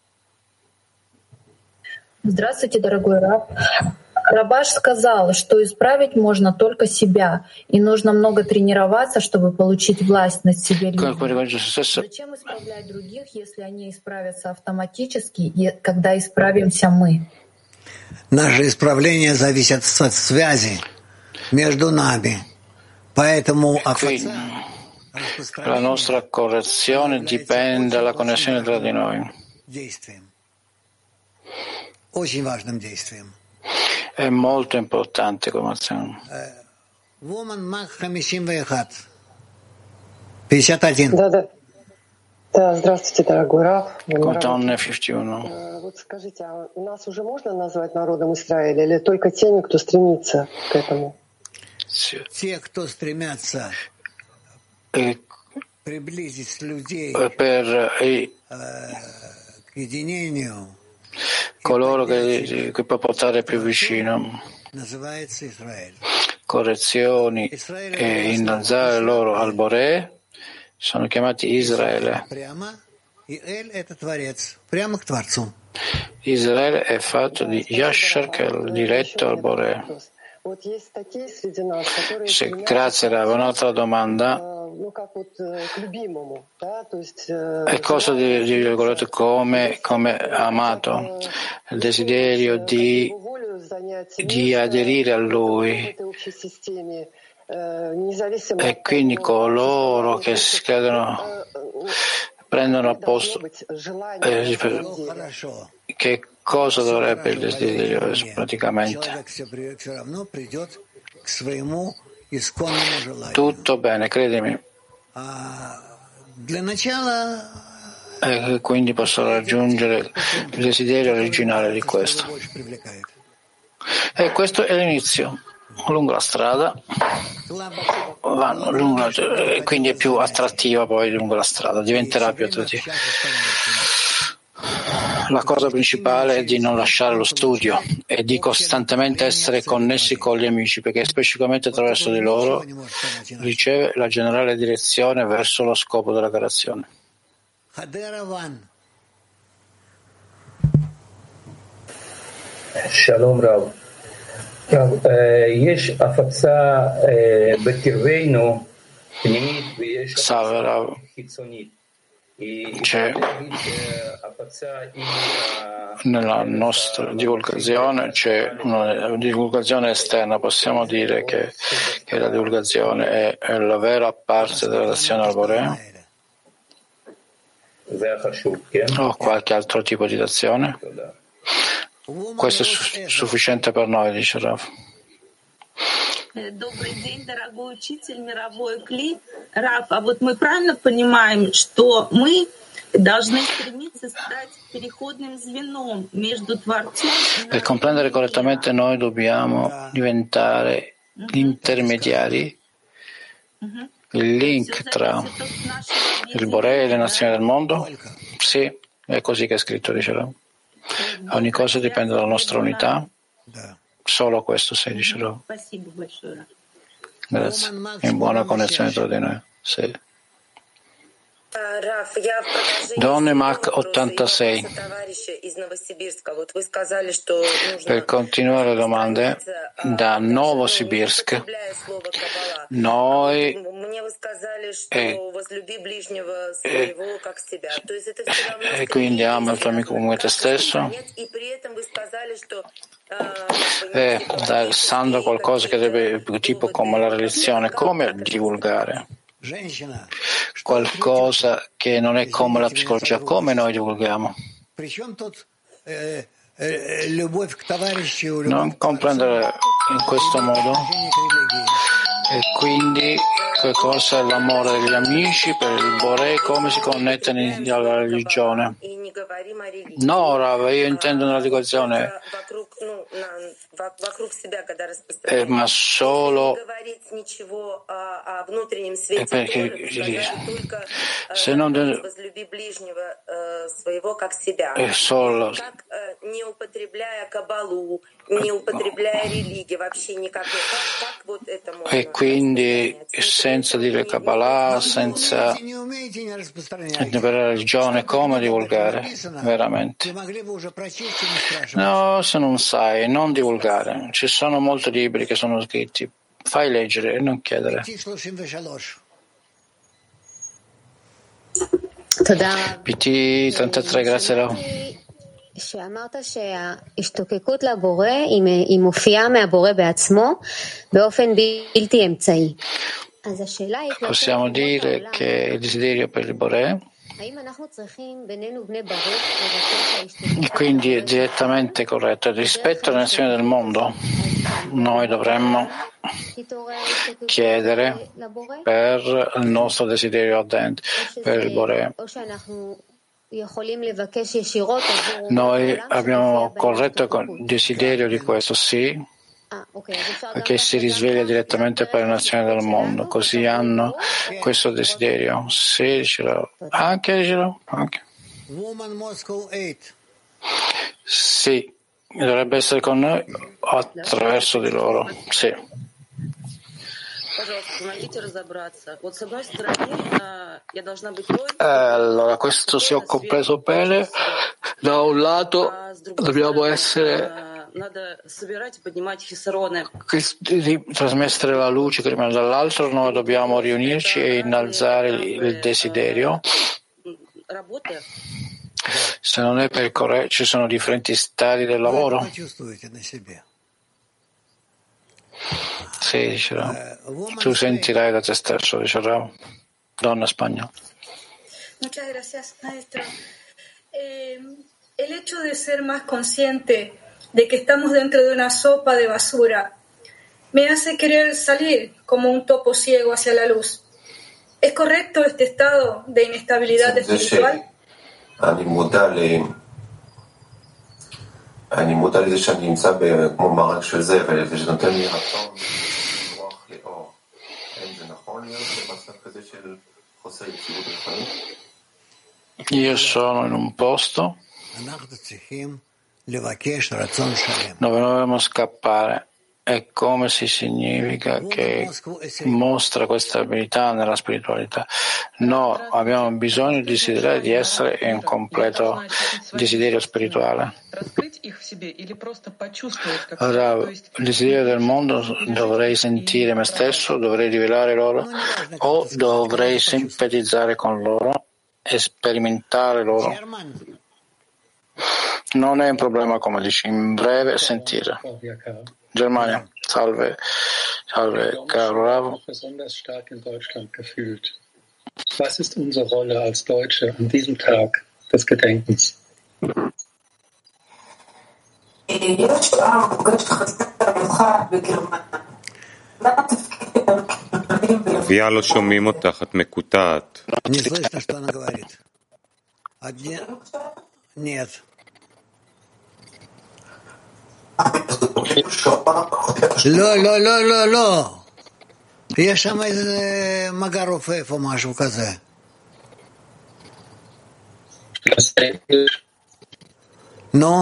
Здравствуйте, дорогой Рав. Рабаш сказал, что исправить можно только себя, и нужно много тренироваться, чтобы получить власть над себе людьми. Зачем исправлять других, если они исправятся автоматически, когда исправимся мы? Наше исправление зависит от связи между нами. Поэтому la nostra correzione dipende dalla connessione tra di noi. Очень важным действием. È molto importante come azione. Woman Mach пятьдесят один. Да, да. Да, здравствуйте, дорогой Рав. Donne cinquanta uno. Вот скажите, а нас уже можно назвать народом Израиля или только теми, кто стремится к этому? Те, кто стремятся e, приблизить людей per, e, к единению, coloro che, che può portare più vicino correzioni e innalzare loro al Boré sono chiamati Israele. Israele è fatto di Yashar, che è diretto al Boré. Se, grazie Rav, un'altra domanda. È cosa di, di come, come amato, il desiderio di, di aderire a lui, e quindi coloro che si credono prendono a posto, eh, che cosa dovrebbe il desiderio praticamente? Tutto bene, credimi. E quindi posso raggiungere il desiderio originale di questo. E questo è l'inizio. Lungo la strada vanno lungo, quindi è più attrattiva poi lungo la strada, diventerà più attrattiva. La cosa principale è di non lasciare lo studio e di costantemente essere connessi con gli amici, perché specificamente attraverso di loro riceve la generale direzione verso lo scopo della creazione. Shalom Rav. יש הפצה בקרבנו פנימית ויש הפצה חיצונית. C'è nella nostra divulgazione c'è una divulgazione esterna, possiamo dire che, che la divulgazione è, è la vera parte della relazione al Boré, o qualche altro tipo di azione? Questo è su- sufficiente per noi, dice Rav. Добрый день, дорогой учитель, мировой Кли. Раф, а вот мы правильно понимаем, что мы должны стремиться стать переходным звеном между Творцом и... Per comprendere correttamente noi dobbiamo diventare gli intermediari, il link tra il Boré e le nazioni del mondo? Sì, è così che è scritto, dice Rav. Ogni cosa dipende dalla nostra unità. Solo questo si dice Rav. Grazie. In buona connessione tra di noi. Sì. Donne Mac ottantasei. Per continuare le domande, da Novosibirsk noi e, e, e quindi ama il tuo amico come te stesso e dando qualcosa che deve, tipo come la religione, come divulgare qualcosa che non è come la psicologia, come noi divulghiamo? Non comprendere in questo modo e quindi che cosa è l'amore degli amici per il Boré, come si connette alla religione. No, Rav, io intendo una educazione eh, ma solo eh, perché se non è solo e quindi senza dire Kabbalah, senza per la religione, come divulgare veramente? No, se non sai, non divulgare. Ci sono molti libri che sono scritti, fai leggere e non chiedere. P T trentatré, grazie Rav. שאמרת שההשתוקקות לבורא היא מופיעה מהבורא בעצמו באופן בלתי אמצעי. אז השאלה היא... Possiamo dire che il desiderio per il Boré, האם אנחנו צריכים בינינו בני ברוך לבקש ההשתוקקות? quindi è direttamente corretto. Rispetto alle nazioni del mondo, noi dovremmo chiedere per il nostro desiderio ardente, per il Boré. Noi abbiamo corretto il desiderio di questo, sì, perché si risveglia direttamente per le nazioni del mondo, così hanno questo desiderio. Sì, ce l'ho. Anche ce l'ho. Anche. Sì, dovrebbe essere con noi attraverso di loro. Sì. Eh, allora, questo si è compreso bene. Da un lato dobbiamo essere trasmettere la luce, dall'altro noi dobbiamo riunirci e innalzare il desiderio. Se non è per corretto, ci sono differenti stadi del lavoro. Sì, dicerà. Tu sentirai da te stesso, dicerà. Donna spagnola. Muchas gracias, maestro. Eh, el hecho de ser más consciente de que estamos dentro de una sopa de basura me hace querer salir como un topo ciego hacia la luz. ¿Es correcto este estado de inestabilidad espiritual? אני מודע לזה שאני נמצא כמו מרק של זבל וזה נותן לי רצון לברוח לאור. האם זה נכון להיות במצב כזה של חוסר יציבות רוחנית? Io sono in un posto dove non dobbiamo scappare. E come si significa che mostra questa abilità nella spiritualità? No, abbiamo bisogno di desiderare di essere in un completo desiderio spirituale. Allora, il desiderio del mondo, dovrei sentire me stesso, dovrei rivelare loro o dovrei simpatizzare con loro e sperimentare loro? Non è un problema, come dici, in breve sentire. Germania, salve, salve, caro Rav. Besonders stark in Deutschland gefühlt. Was ist unsere Rolle als Deutsche an diesem Tag des Gedenkens? אביה, לא שומעים אותך, את מקוטעת. Не слышно, что она говорит. Одни... Нет. לא, לא, לא, לא, לא. יש שם איזה מגע רופף או משהו כזה. נו.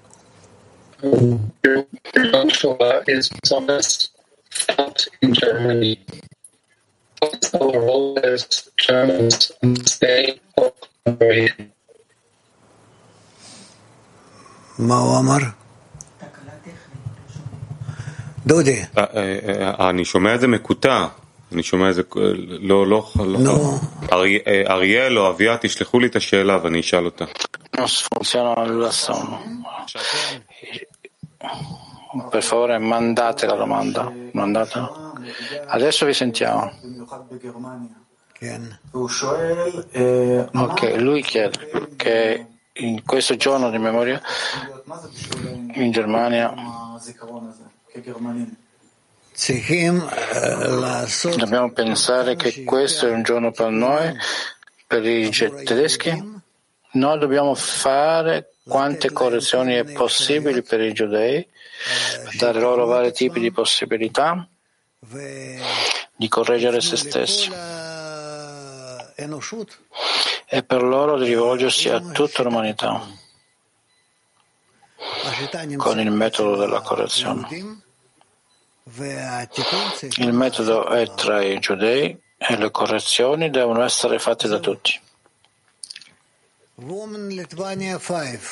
Joshua is dishonest felt in Germany. What's our role as Germans in staying for collaboration? מה הוא אמר? דודי. אני שומע את זה מקוטע. אני שומע את זה, לא, לא, לא. אריאל או אביה, תשלחו לי את השאלה ואני אשאל אותה. Per favore mandate la domanda. Mandate. Adesso vi sentiamo. Ok, lui chiede che in questo giorno di memoria in Germania dobbiamo pensare che questo è un giorno per noi, per i tedeschi. Noi dobbiamo fare quante correzioni è possibile per i giudei, per dare loro vari tipi di possibilità di correggere se stessi e per loro di rivolgersi a tutta l'umanità con il metodo della correzione. Il metodo è tra i giudei e le correzioni devono essere fatte da tutti. Woman Lithuania five.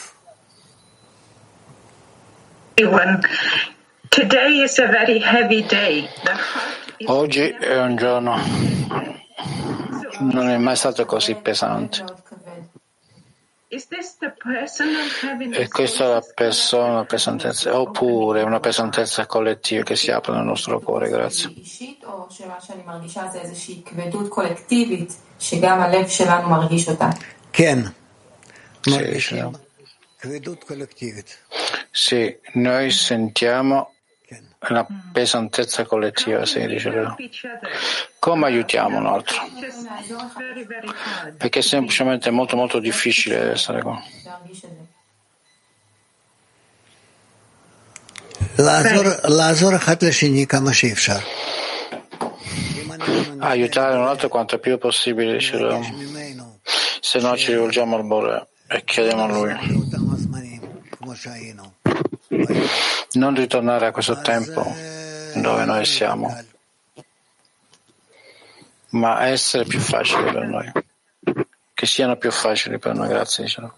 Today is a very heavy day. Oggi è un giorno, non è mai stato così pesante. E questa è la persona, la pesantezza, oppure una pesantezza collettiva che si apre nel nostro cuore, grazie. Ken. Sì, sì, noi sentiamo la pesantezza collettiva, sì, dice lui. Come aiutiamo un altro? Perché semplicemente è molto molto difficile essere qua. Aiutare un altro quanto più possibile, dice lui. Se no ci rivolgiamo al Bore e chiediamo a Lui non ritornare a questo tempo dove noi siamo, ma essere più facili per noi, che siano più facili per noi, grazie. Diciamo.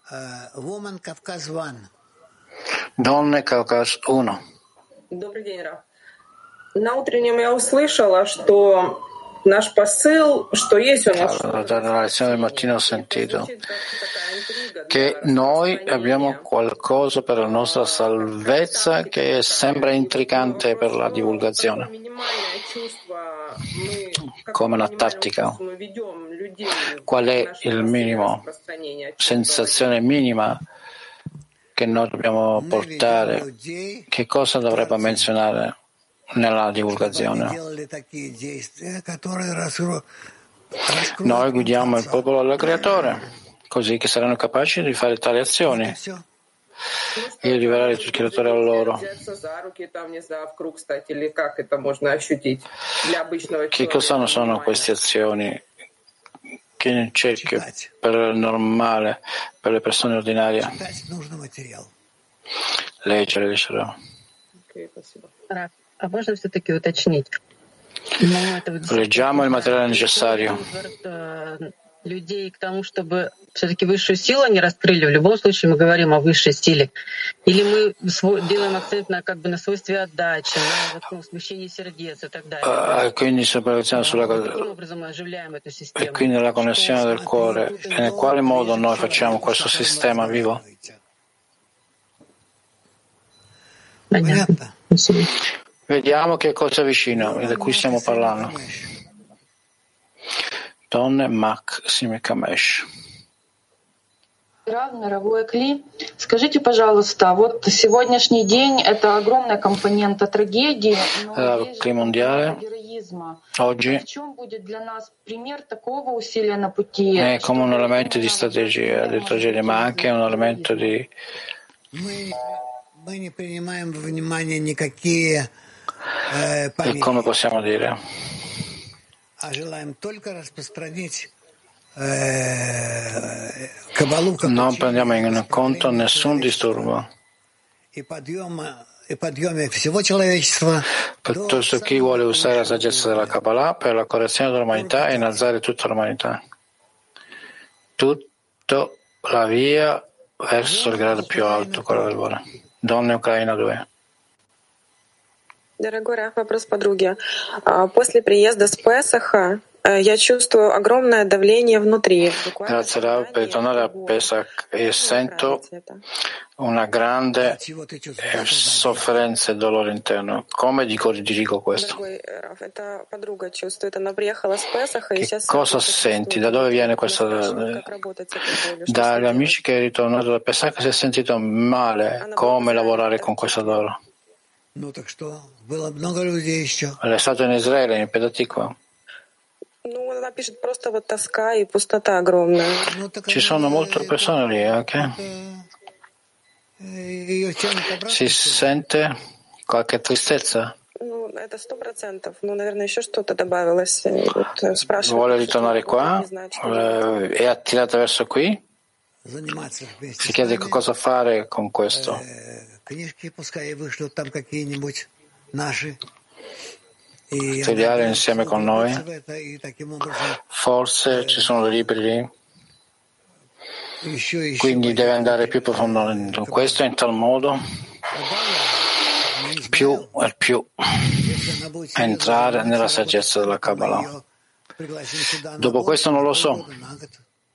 Donne Caucas uno. Добрый день, Раф. На утреннем я услышала, что nаш посыл, что есть у нас. Dalla lezione del mattino ho sentito che noi abbiamo qualcosa per la nostra salvezza che sembra intricante per la divulgazione, come una tattica. Qual è il minimo, sensazione minima che noi dobbiamo portare? Che cosa dovrebbe menzionare nella divulgazione? Noi guidiamo il popolo al creatore, così che saranno capaci di fare tali azioni e rivelare il creatore a loro. Che cosa sono queste azioni che nel cerchio per il normale, per le persone ordinarie? Leggere, leggere. А можно все-таки уточнить? Leggiamo il materiale necessario. Людей к тому, чтобы все-таки высшую силу они раскрыли. В любом случае мы говорим о высшей силе. Или мы свой, делаем акцент на, как бы, на свойстве отдачи, на ну, смещении сердец и так далее. Uh, quindi sulla, Каким образом мы оживляем эту систему? E quindi la connessione del cuore. E nel quale modo noi facciamo questo sistema vivo? Понятно. Vediamo che cosa è vicino, di cui stiamo parlando. Donne Mak Simikamesh. Рав, мировое кли. Скажите, пожалуйста, вот сегодняшний день — это огромная компонента трагедии, но есть же компонента героизма. Oggi В чем будет для нас пример такого усилия на пути? è come un чтобы elemento di именно вот эти strategia, di tragedia, ma anche un elemento di Мы, мы не принимаем во внимание никакие э, e помехи, come possiamo dire? а желаем только распространить э, кабалу как Non учение prendiamo in conto исправления nessun человечества disturbo. и подъема и подъеме всего человечества до Piuttosto chi самого vuole usare la высшего saggezza della уровня. Kabbalah per la correzione dell'umanità e innalzare tutta l'umanità. Tutto la via verso il grado più alto, quello del Bore. Donne Ucraina due. Дорогой Раф, вопрос подруги. А, После приезда с Песаха э, я чувствую огромное давление внутри. Буквально Grazie Rav, per сознание tornare a того, Pesach e как sento направить это. una grande От чего ты eh, чувствуешь освобождение? sofferenza e dolore interno. Come dico, dirigo questo? Дорогой Раф, это подруга чувствует. Она приехала с Песаха и Che сейчас cosa только senti? чувствует Da эту dove боль. viene Она questa? спрашивает, как работать с этой болью, что с Dagli ней amici делать. che è ritornato da Pesach si è sentito male. Она была в Come Израиле lavorare в con questo Петахтикве. dolore? Ну так что, было много людей еще. È stato in Israele, in Petatikva. Ну, она пишет просто вот тоска и пустота огромная. Ну так Ci sono molte э, persone lì anche. это э, ее тянет обратно, Si что ли? sente qualche tristezza? Ну, это сто процентов. Ну, наверное, еще что-то добавилось. И вот э, спрашивает, Vuole пишет, что ritornare вот qua? не знает, что делать. Eh, è attirata verso qui? Заниматься вместе Si с chiede нами. cosa fare con questo. Э, Книжки пускай вышлют там какие-нибудь наши. И она Studiare будет insieme con noi. углубиться в это, и таким образом Forse ci sono dei libri lì, еще и еще quindi deve пойдет andare più в profondamente. Каббалу. Questo in tal modo А далее, не più знаю, e più если она будет серьезно entrare nella заниматься, работать saggezza с нами, della то мы Kabbalah. ее пригласим сюда на Dopo год, questo non на lo so. полгода, на год.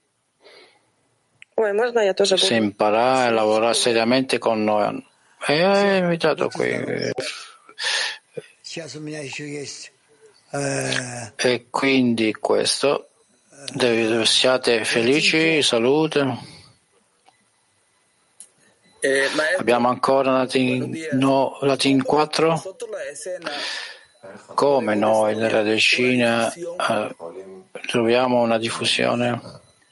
Ой, можно я тоже Se буду? imparare a lavorare seriamente con noi. E è invitato Будьте qui. здоровы. Сейчас у меня еще есть э, E quindi questo, deve- siate felici, salute. Eh, maestro, Abbiamo ancora buenos Latin, días. no, Latin quattro? Nosotros la escena Come noi nella desarrollar una decina difusión eh, troviamo una diffusione?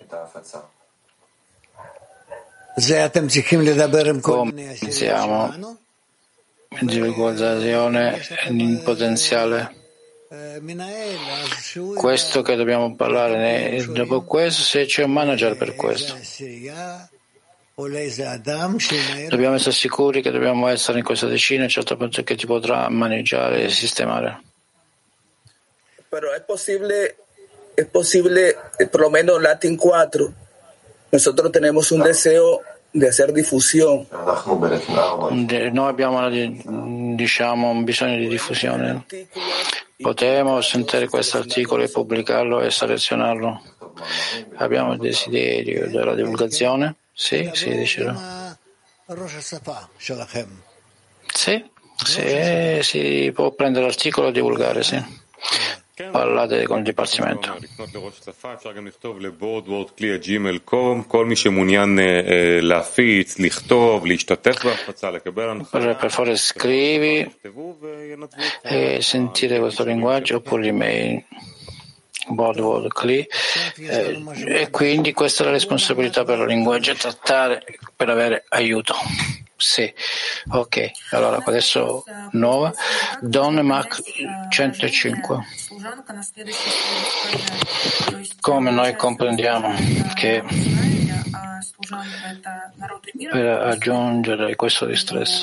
זה אתם צריכים לדבר עם כל Come מיני אסירים iniziamo? שלנו, Individualizzazione in potenziale. אה, מנהל, אז שהוא ידע Questo che dobbiamo parlare, ne- dopo questo se c'è un manager per איזה questo. עשירייה או לאיזה אדם שינהל. Dobbiamo essere sicuri che dobbiamo essere in questa decina a un certo punto che ti potrà maneggiare e sistemare. pero es posible, es posible, eh, por lo menos Latin cuatro, nosotros tenemos un deseo de hacer difusión. De- Noi abbiamo una di- diciamo, un bisogno di diffusione. Potremmo sentire questo articolo e pubblicarlo e selezionarlo. Abbiamo il desiderio della divulgazione? Sì, sì, dicevo. ראש השפה שלכם. Sì, sì, si può prendere l'articolo e divulgare, sì. Parlate con il Dipartimento. לפנות לראש שפה, אפשר גם לכתוב לבורד וורד כלי ג'ימייל דוט קום, כל מי שמעוניין אה, להפיץ, לכתוב, להשתתף בהפצה, לקבל Per, הנחיה, per favore scrivi יכתבו וינדבו את e sentire questo linguaggio oppure l'email. Board, word, cli. Eh, e quindi questa è la responsabilità per il linguaggio, trattare per avere aiuto. Sì, ok. Allora adesso nuova. Don Mac centocinque. Come noi comprendiamo che per aggiungere questo distress,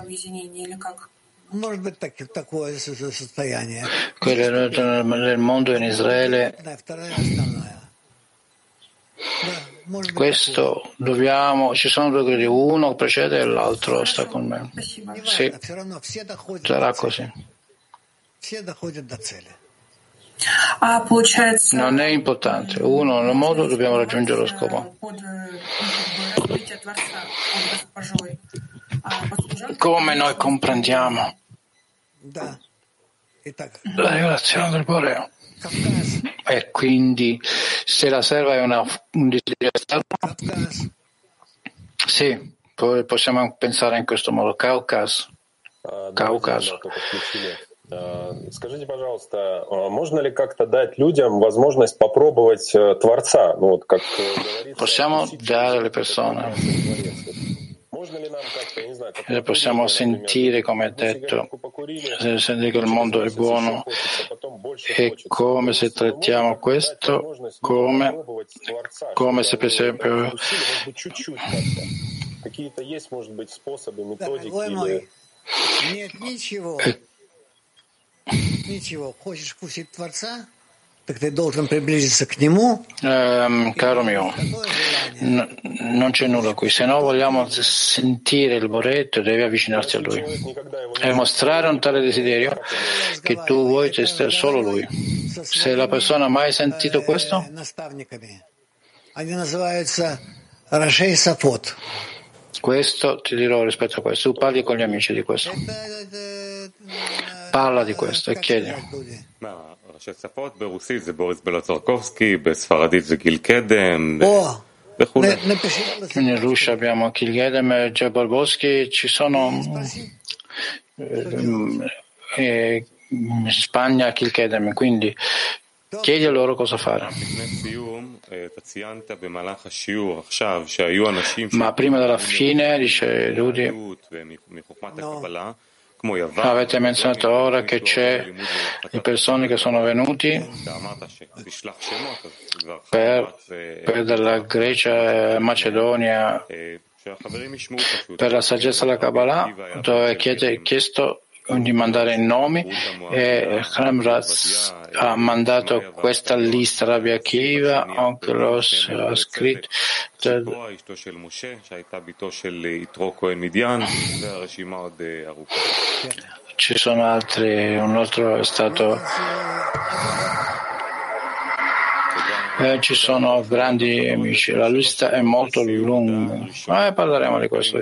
Может быть, так, такое со- со- состояние. quello nel mondo in Israele, Одна, вторая основная. Да, может быть, questo dobbiamo, ci sono due gradi, uno precede e l'altro sta con me. Sì, такое. Все равно все доходят sarà до цели. così. Все доходят до цели. А получается, Non è importante, uno nel modo dobbiamo raggiungere lo scopo. под э, ну, как бы разбитие Творца под госпожой. А под служанкой Come noi comprendiamo Да. Итак, la rivelazione del Boreo. Кавказ. E quindi se la serva è una, un desiderio esterno, Кавказ. Sì, poi possiamo pensare in questo modo. Caucaso. Caucaso. Скажите, пожалуйста, можно ли как-то дать людям возможность попробовать Творца? Ну, вот, как говорится, possiamo dare alle persone, possiamo sentire, come ha detto, sentire che il mondo è buono, e come se trattiamo questo come, come se per esempio Ничего, хочешь вкусить Творца, так ты должен приблизиться к Нему. Um, caro mio, n- non c'è nulla qui. Se no vogliamo sentire il Boreto, devi avvicinarti a Lui e mostrare un tale desiderio che tu vuoi testare solo Lui. Se la persona ha mai sentito questo, questo ti dirò rispetto a questo. Tu parli con gli amici di questo. Parla di questo e chiedi. ראשי שפות ברוסית זה בוריס בלוצרקובסקי, בספרדית זה גיל קדם וכו'. In Russia abbiamo Gil Kedem e Jabal Boschi, ci sono eh, in Spagna Gil Kedem, quindi chiedi a loro cosa fare. Ma prima della fine, dice Rudy, avete menzionato ora che c'è le persone che sono venuti per, per dalla Grecia e Macedonia per la saggezza della Kabbalah, dove chiede, chiesto di mandare i nomi, e Kramraz ha mandato questa lista. Rabbi Akiva anche lo ha scritto. Ci sono altri, un altro è stato eh, ci sono grandi amici, la lista è molto lunga, eh, parleremo di questo.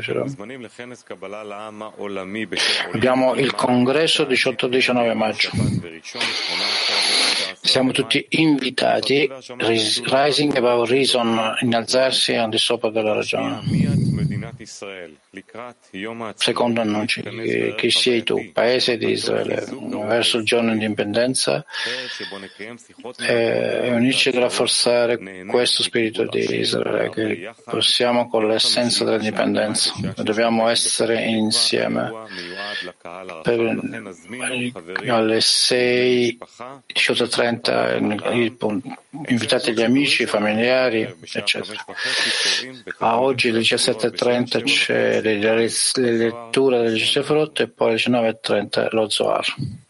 Abbiamo il congresso diciotto diciannove maggio, siamo tutti invitati. Rising Above Reason, innalzarsi al di sopra della ragione. Secondo annunci, che, che sei tu, paese di Israele, verso il giorno di indipendenza, e unirci a rafforzare questo spirito di Israele, che possiamo con l'essenza dell'indipendenza. Dobbiamo essere insieme per, alle sei, diciotto e trenta, invitati gli amici, i familiari, eccetera. A oggi alle diciassette e trenta c'è le, le letture delle Sefirot e poi alle diciannove e trenta lo Zohar.